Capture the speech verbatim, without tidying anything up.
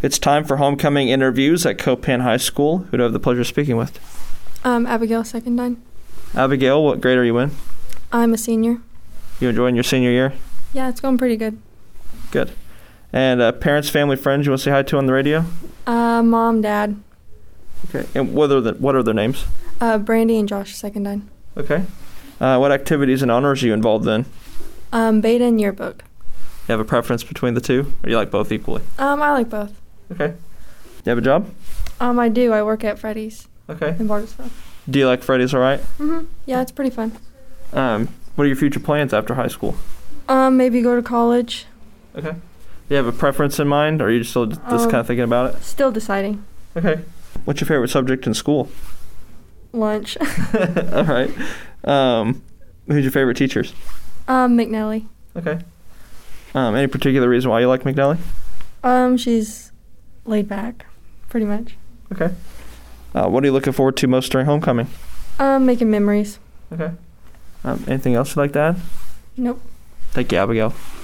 It's time for homecoming interviews at Copan High School. Who do I have the pleasure of speaking with? Um, Abigail Secondine. Abigail, what grade are you in? I'm a senior. You enjoying your senior year? Yeah, it's going pretty good. Good. And uh, parents, family, friends you want to say hi to on the radio? Uh, Mom, Dad. Okay. And what are, the, what are their names? Uh, Brandy and Josh Secondine. Okay. Uh, what activities and honors are you involved in? Um, Beta and Yearbook. You have a preference between the two? Or do you like both equally? Um, I like both. Okay. You have a job? Um, I do. I work at Freddy's. Okay. In Bartlesville. Do you like Freddy's all right? Mm-hmm. Yeah, it's pretty fun. Um, what are your future plans after high school? Um, maybe go to college. Okay. Do you have a preference in mind, or are you still just Um, kind of thinking about it? Still deciding. Okay. What's your favorite subject in school? Lunch. All right. Um, who's your favorite teachers? um, McNally. Okay. Um, any particular reason why you like McNally? Um, she's laid back, pretty much. Okay. Uh, what are you looking forward to most during homecoming? Um, making memories. Okay. Um, anything else you'd like to add? Nope. Thank you, Abigail.